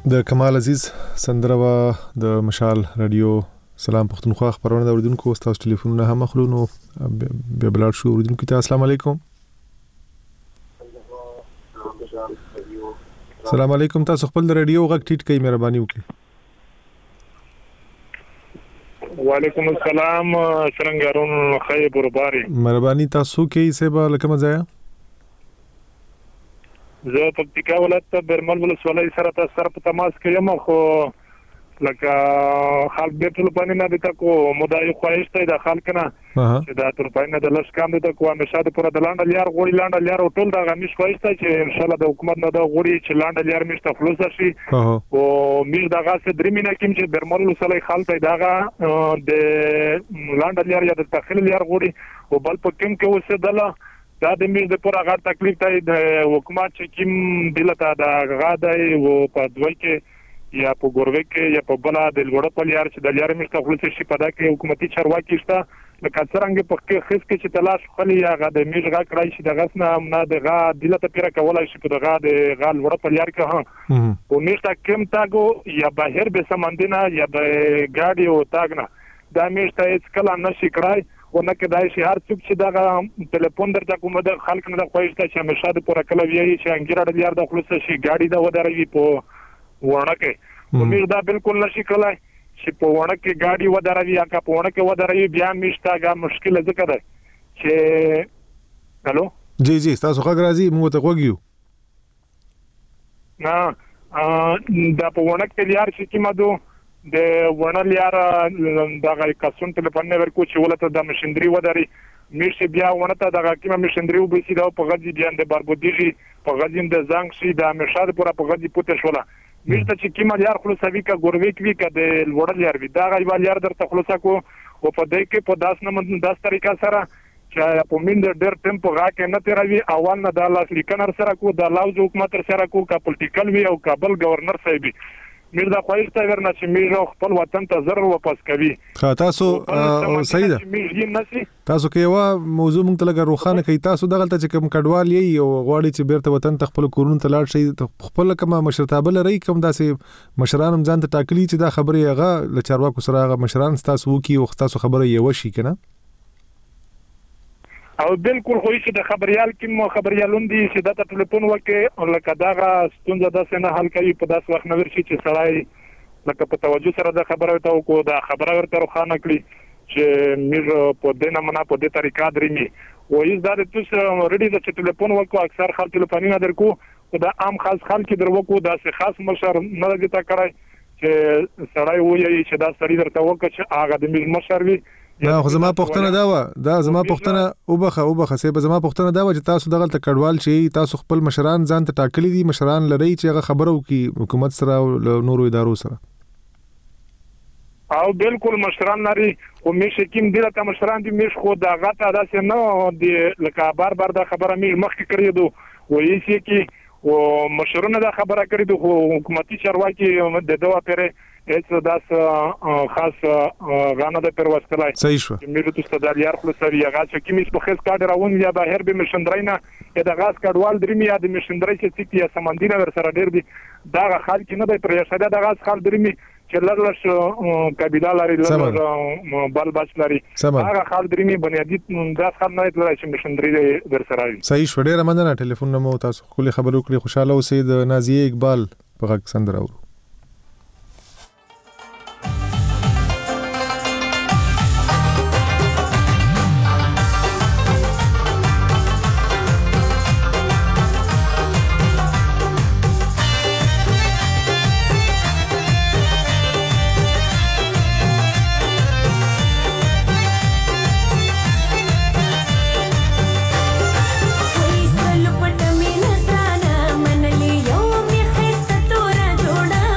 د کمال عزیز سندروا د مشال رادیو سلام پښتونخوا خبرونه د اوریدونکو تاسو ټلیفونونه هم اخلو. بیا بلار شو اوریدونکو ته السلام علیکم. السلام علیکم. تاسو خپل د رادیو غږ ټیټ کړئ مهرباني وکړئ. وعلیکم السلام. څنګه خیر برباري مهرباني تاسو کې سبا لکه مزایا زه پکتیکا ولایت برمل ولسوالۍ سره تاسو سره په تماس کې یم. خو لکه خلک د ټول باندې نه دي تکو مدای خوښته د خلک نه چې دا تر باندې د لښ کام دي تکو همیشه د پوره د لاندې لیار غوړي لاندې لیار ټول دا غمیش خوښته چې ان شاء الله د حکومت نه دا غوړي چې لاندې لیار مشته خلاص شي او میر دغه څه درې مینه کوم چې برمل ولسوالۍ خلک دغه د لاندې لیار یا د داخلي لیار غوړي او بل په کوم کې وسدله دا د میر د پوره غاټ تکلیف ته د حکومت چې کوم دلته دا غاډای او په دوی کې یا په ګورګه کې یا په بلا د لوړ په لیار چې د لیار مشته خلاص شي په دا کې حکومتي چارواکي شته لکه څنګه په کې خص کې چې تلاش خلی یا غا د میژ غا کړای شي د غسنه نه د غا دلته پیره کولای شي په دغه د غا لوړ په لیار کې ها او میشته کم تاګو یا بهر به سمندینه یا د ګاډي او تاګنه دا میشته هیڅ کله نشي کړای او نه کېدای شي هر څوک چې دغه ټلیفون درته کوم د خلک نه خوښته چې همیشه د پوره کله ویي چې انګیره د لیار د خلاص شي ګاډي دا ودروي په ورنکه امیر دا بالکل نشي کولای چې په ورنکه ګاډي ودروي یا په ورنکه ودروي بیا مشتاګه مشکل ذکر ده چې الو جی تاسو خو راځي موږ ته وګیو نه دا په ورنکه لیار چې کیمه دو د ورنل لیار دغه کسون ټلیفون نه ورکو چې ولته د مشندري ودري میشه بیا ونته دغه کیمه مشندري وبسي دا په غزي بیان د باربودیږي په غزین د زنګ شي د مشاد پورا په غزي پوتې شولا میشته چې کیمه لیار خلاصوي کا ګورویک وی کا د وړل لیار وی دا غي لیار درته خلاصا کو او په دې کې په 10 نمبر 10 طریقه سره چې په من د ډېر ټیمپو غا کې نه تیروي اول نه د لاس لیکنر سره کو د لاوز حکومت سره کو کا پولیټیکل وی او کابل گورنر صاحب میر دا خوښته ورنه چې میر خپل وطن ته زر واپس کوي. تاسو صحیح ده تاسو کې یو موضوع مونږ ته لګا روخانه کوي تاسو دغه ته چې کوم کډوال یې او غواړي چې بیرته وطن ته خپل کورونه ته لاړ شي خپل کومه مشرتابه لري کوم داسې مشران هم ځان ته ټاکلي چې دا خبره هغه لچارواکو سره هغه مشران تاسو وکي او تاسو خبره یې وشي کنه او بالکل خو چې د خبريال کې مو خبريالون دي چې د ټلیفون وکي لکه داغه ستونزه د سنه حل کوي په داس وخت نور شي چې سړی لکه په توجه سره د خبره ته کو د خبره ورته روخانه کړی چې میر په دینه منا په دې طریقه درېمي او یز دا د تاسو ریډي د ټلیفون وکو اکثر خلک ټلیفون نه درکو دا عام خاص خلک دروکو دا څه خاص مشر نه لګی تا کړای چې سړی وایي چې دا سړی درته وکړي چې هغه د میر مشر وي دا خو زما پښتنه دا زما پښتنه وبخه سه زما پښتنه دا چې تاسو دغه تکړوال چې تاسو خپل مشران ځان ته ټاکلي دي مشران لري چې هغه خبرو کې حکومت سره او نورو ادارو سره او بالکل مشران لري او میشه کیم دلته مشران دي میش خو دا غته داسې نه دي لکه بار دا خبره مې مخکې کړی دو وایي چې او مشرونه دا خبره کړی دو حکومتي چارواکي د دوه پیره هیڅ داس خاص غانه د پروستلای صحیح شو مې ته ستدالیار خلاصوي هغه چې کیمیس په خاص کارډ راون یا بهر به مشندرینا د غاز کډوال درې یا د مشندري چې یا سمندینه ور سره ډېر دي دا خلک نه د پرېښه د غاز خال درې چې لږ قبيله لري لږ بل بچ لري هغه خال درې بنیادی دا خال نه لري چې مشندري ور سره صحیح شو ډېر مننه ټلیفون نمو تاسو خپل خبرو کړی خوشاله اوسئ د نازیه اقبال په غږ سندره اورو कोई सलपट में नजारा मन ले यो में खिस्सा तोरा जोड़ा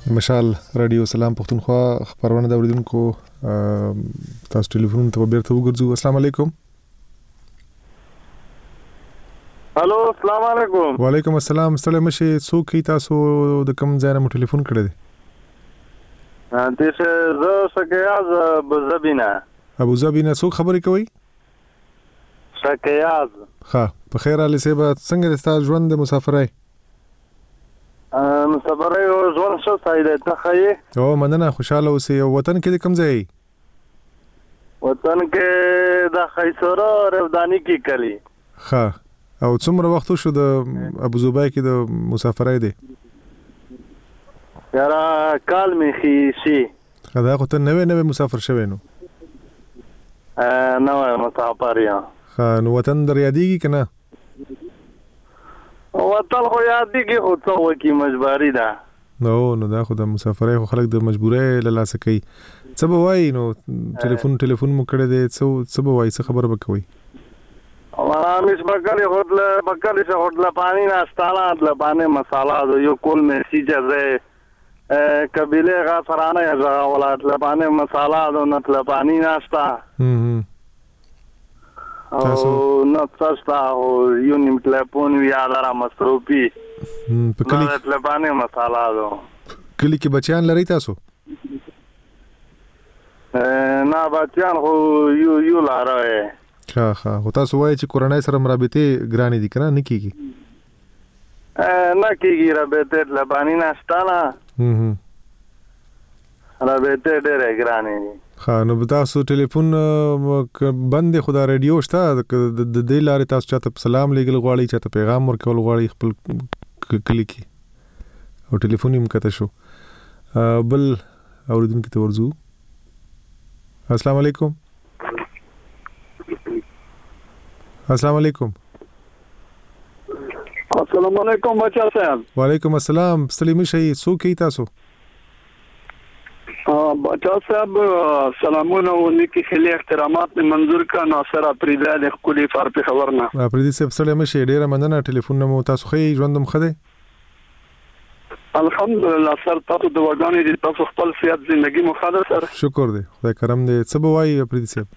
مشال رادیو سلام پښتونخوا خبرونه د اوریدونکو تاسو ټلیفون ته بیرته وګرځو. السلام علیکم. الو السلام علیکم. وعلیکم السلام. ستړي مشه څوک تاسو د کوم ځای نه ټلیفون کړی دی؟ دیشه زه شکیاز ابوظبینا. ابوظبینا څوک خبرې کوي؟ شکیاز. ها په خیر علي صاحب څنګه د تاسو ژوند د مسافرۍ؟ مسافرۍ او ژوند څه سايده ته خي؟ او مننه خوشاله اوسئ. وطن کې کوم ځای؟ وطن کې د خیسره رودانی کې کلی. ها او څومره وخت شو د ابوظبي کې د مسافرۍ دی؟ یاره کال می شي. دا خو ته نوې مسافر شوی نو؟ نوې مسافر یم. ها نو وطن در یادېږي که نه؟ وطن خو یادېږي خو څه وکړي مجبوري ده. نو دا خو د مسافرۍ خو خلک د مجبورۍ له لاسه کوي. څه به وایي نو ټلیفون مو کړی دی څه به وایي څه خبره به کوئ؟ آرامیش بکلی شه خودله پانی نستالا ادله پانی مسالا دو یو کل مرسی جزه قبیله غا سرانه یزا ولا ادله پانی مسالا دو نتله پانی نستا او نتسستا او یونیم تلیفون ویادارا مصروفی ادله پانی مسالا دو. کلی کې بچیان لري تاسو؟ نه بچیان خو یو لاره. ها خو تاسو وایي چې کورنۍ سره مرابطې ګرانې دي که نه کېږي؟ نه کېږي رابطې لباني نشته نه رابطې ډېرې ګرانې دي. ها نو تاسو ټلیفون بند دی خو دا ریډیو شته د دې لارې تاسو چاته سلام لیږل غواړئ چاته پیغام ورکول غواړئ خپل کلي کې او ټلیفون یې مکته شو. بل اورېدونکي ته ورځو. السلام علیکم. السلام علیکم. السلام علیکم بچا صاحب. وعلیکم السلام. ستړي مشئ څوک یې تاسو؟ بچا صاحب سلامونه او نیکی خلی احترامات منظور کا ناصر افریدی د خولي فار په خبرنا. افریدی صاحب ستړي مشئ ډیره مننه ټلیفون مو تاسو خې ژوندم خده. الحمدلله سر تاسو د وګانې د تاسو خپل صحت ژوندۍ مو خاله سر. شکر دی خدای کرم دی. څه به وایي افریدی صاحب؟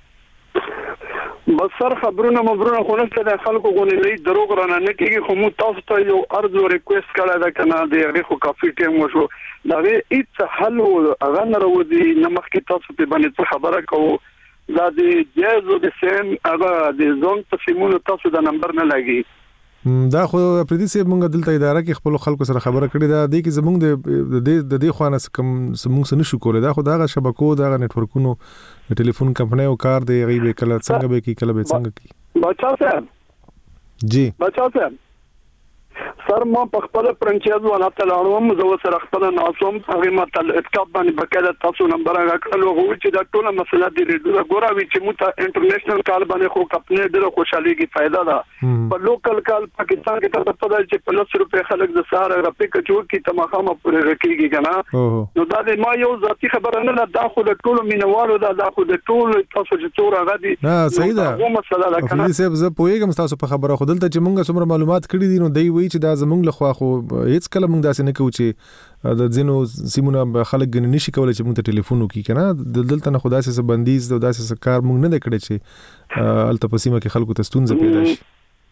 بس سر خبرونه مبرونه خو نه د خلکو غونې دروغ رانه نه کېږي خو مو تاسو ته یو عرض او ریکوست کړی دا کنه د هغه خو کافي ټیم وشو دا هیڅ حل هغه نه راوځي نه مخکې تاسو په باندې خبره کوو دا د جاز او د سیم هغه د زون په سیمونو تاسو د نمبر نه لګي. دا خو پردي سي مونږ دلته اداره کې خپل خلکو سره خبره کړې ده د کې زمونږ د دې خوانه کم زمونږ نشو کولای. دا خو دا شبکو دا نتورکونو ټلیفون کمپنۍ او کار دی غي به کله څنګه به کی کله به څنګه کی. بچا صاحب جی بچا صاحب سر ما په خپل فرانچایز ولا تلاړم زو سره خپل ناسوم هغه ما تل اتکاب باندې بکاله تاسو نمبر راکړل او چې دا ټول مسله دی ریډو ګوراوي چې مو ته انټرنیشنل کال باندې خو کمپنۍ ډېر خوشاليږي فائدہ ده په لوکل کال پاکستان کې ته پته چې په 100 روپے خلک د ساره رپې کچور کی تماخه پورې رکیږي کنه. نو دا د ما یو ذاتی خبره نه ده خو د ټول مینوالو دا خو د ټول تاسو چې تور هغه دي. نه صحیح ده. کومه مسله ده کنه افریدی صاحب زه پوهیږم تاسو په خبره خو دلته چې مونږه څومره معلومات کړی دي نو دی وی چې دا زمونږ لخوا خو هیڅ کله مونږ داسې نه کوو چې د ځینو سیمونه خلک غنی نشي کولای چې مونږ ته ټلیفون وکړي کنه. دلته نه خدای سره بندیز او داسې کار مونږ نه کړی چې الته په سیمه کې خلکو ته ستونزه پیدا شي.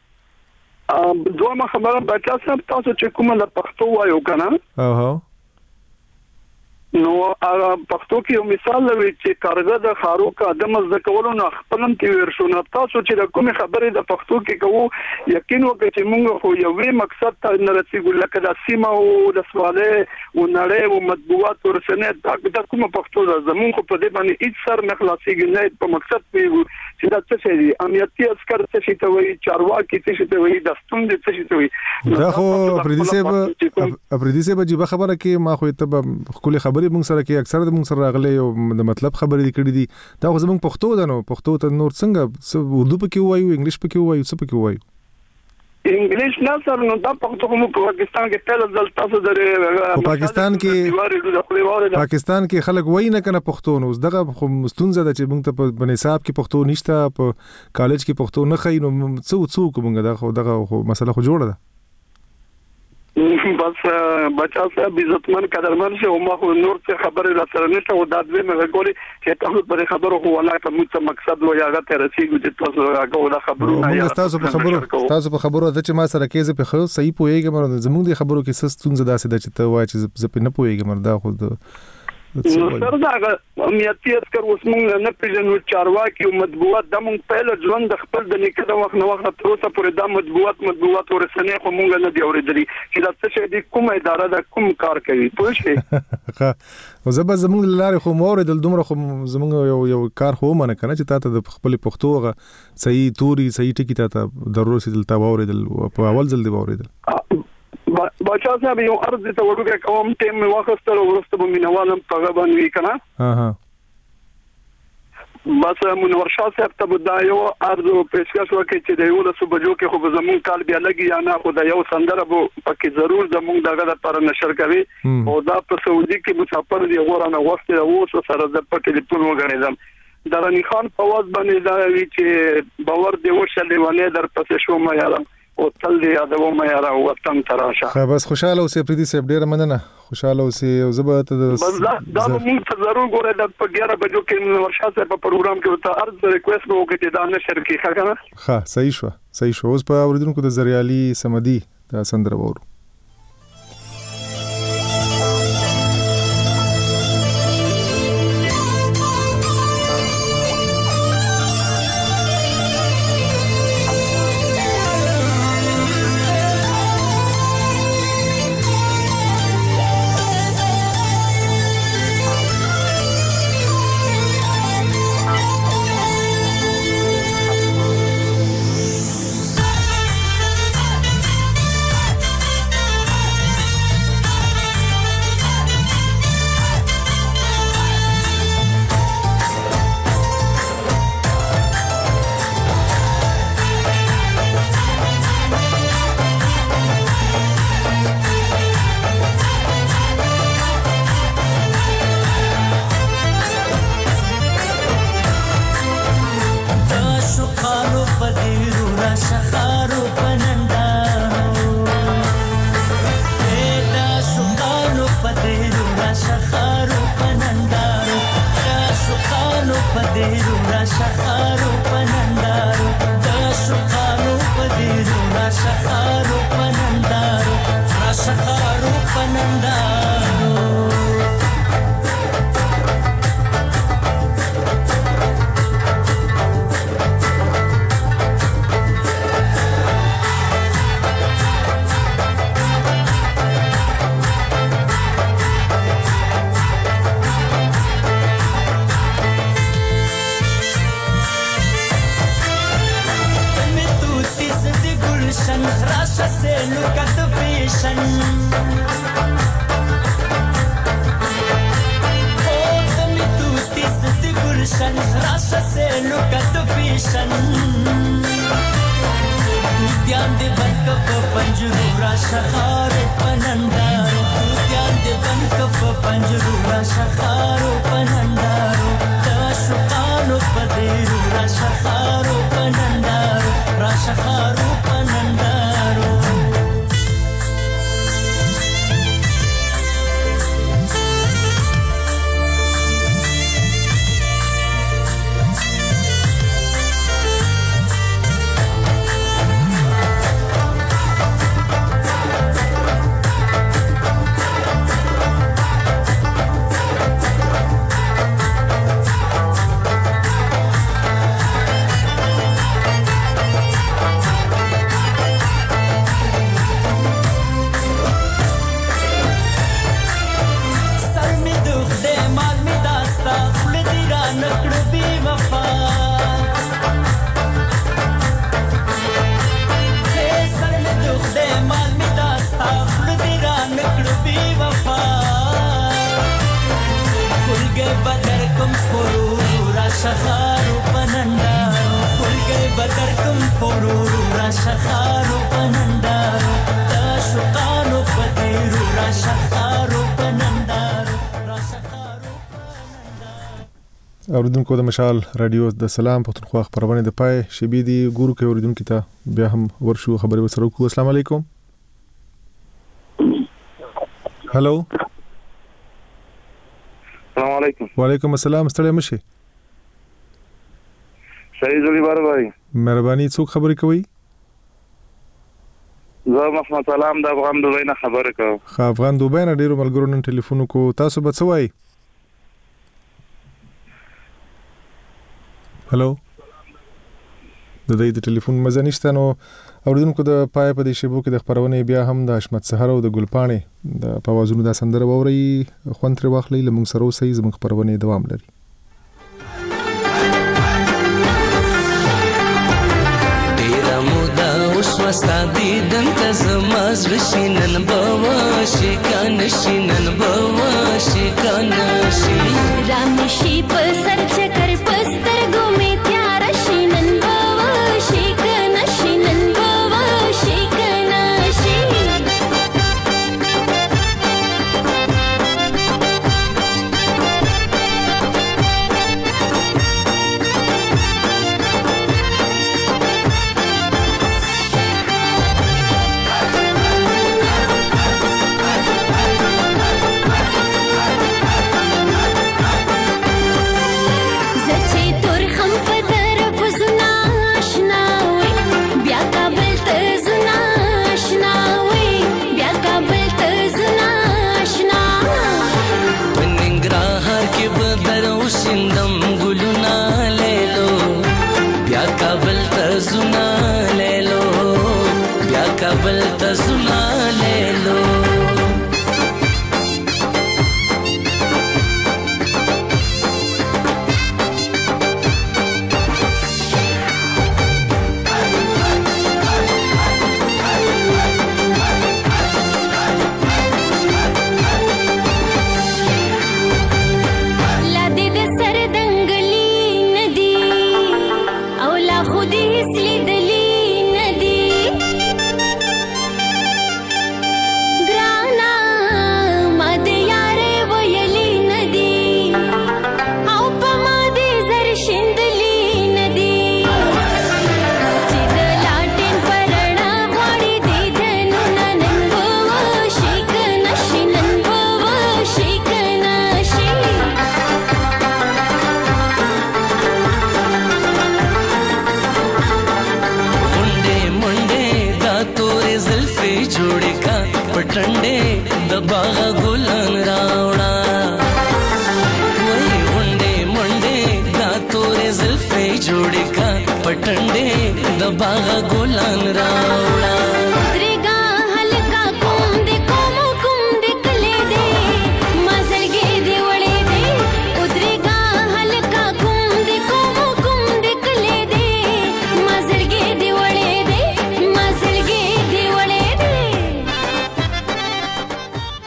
دوه خبره بچا صاحب تاسو چې کومه د پښتو وایو کنه نو پښتو کې یو مثال لري چې کارګر د خارو کا د مزد کولو نه خپلم کې ورشونه تاسو چې د کومه خبرې د پښتو کې کوو یقین وکړئ چې موږ خو یو مقصد ته نه رسیدو لکه د سیمه او د سواله او نړۍ او مطبوعات ورسنه د کومه پښتو زموږ په دې باندې هیڅ سر نه خلاصيږي نه په مقصد پیو چې دا څه شي امنیتي عسكر څه شي ته وایي چارواکي څه شي ته وایي د ستون دي څه شي ته وایي. دا خو افریدی صاحب جيبه خبره کې ما خو ته خپل خبرې مونږ سره کې اکثر د مونږ سره راغلي او د مطلب خبرې کړې دي. دا خو زمونږ پښتو ده نو پښتو ته نور څنګه اردو پکې وایو انګلیش پکې وایو څه پکې وایو؟ انګلیش نه سر نو دا پښتو مو په پاکستان کې تل ځل تاسو درې پاکستان کې خلک وایي نه کنه پښتو نو دغه خو مستونزه ده چې موږ ته په نصاب کې پښتو نشته په کالج کې پښتو نه خای نو څو کومګه دغه مسله خو جوړه ده. بس بچا صاحب عزتمن قدرمن شه او ما خو نور څه خبره را سره نشته او دا دوی مې غوړي چې تاسو پر خبرو خو ولا کوم څه مقصد لو یا غته رسیدو چې تاسو هغه دا خبرونه یا تاسو په خبرو د چې ما سره کېزه په خو صحیح پوهیږم نو زموږ د خبرو کې څه ستونزه داسې ده چې ته وایې چې زه په نه پوهیږم دا خو نو سره دا امنیتي اذکر اوس مونږ نه پیژنو چارواکي او مطبوعات د مونږ په لږ ژوند د خپل د نیکه د وخت نو وخت تر اوسه پورې د مطبوعات ورسنه خو مونږ نه دی اورېدلی چې دا څه دی کوم اداره د کوم کار کوي پوه شئ او زبر زمونږ لاره خو موردل دومره خو زمونږ یو کار خو منه کنه چې تاسو د خپل پښتو غ صحیح توري صحیح ټکی ته ضرورت دلته اوریدل په اول ځل دی اوریدل بچا صاحب یو عرض ته ورګه کوم ټیم واخستل ورسته بمینوالم په غبن وی کنه بس منور شاه صاحب ته دا یو عرض پیشکش وکړي چې د یو له صبحو کې خو زمون کال بیا لګي یا نه خو دا یو سندره بو پکې ضرور زمون دغه لپاره نشر کوي او دا په سعودي کې مسافر دی غوړنه وخت اوس سره د په ټلیفون وګڼم درنی خان په واز باندې دا وی چې باور دی وشلې ونه در پسې شو ما یارم او تل دی یادو ما یاره وطن تراشه خو بس خوشاله اوسې پریدي صاحب ډیره مننه خوشاله اوسې او زبات بس دا موږ ته ضرور ګوره د 11 بجو کې ورشاته په پروګرام کې ته عرض ریکوست وکړه چې دا نشر کې ښه ښه صحیح شو اوس په اوریدونکو د زریالي سمدي دا سندره وورو اوریدونکو د مشال رادیو د سلام پښتونخوا خبرونه د پای شبي دي ګورو کې اوریدونکو ته بیا هم ورشو خبرې وسره کو. السلام علیکم. هلو السلام علیکم. وعلیکم السلام. ستړی مشه. شهید علي بارباري. مهرباني. څوک خبرې کوي؟ زه محمد سلام د افغان دوبۍ نه خبرې کوم. افغان دوبۍ نه ډیرو ملګرو نن ټلیفون کو. تاسو به څه وایي؟ هلو. د دې د ټلیفون مزه نشته نو اوریدونکو د پای په دې شیبو کې د خبرونه بیا هم د حشمت سحر او د ګلپانې د پوازونو د سندره ووري خوند تر واخلې لمون سره اوسې زموږ خبرونه دوام لري. ډیره مودا اوس وستا دیدن ته زما زړه شینن بوا شیکان شینن بوا شیکان شي رامشي په سر چکر پستر ګومې تیار شینن بوا شیکان شینن بوا شیکان شي کابل ته زما لیلو پټنډې د باغ ګلان راوړا وای غونډې منډې دا تورې زلفې جوړې کا پټنډې د باغ ګلان راوړا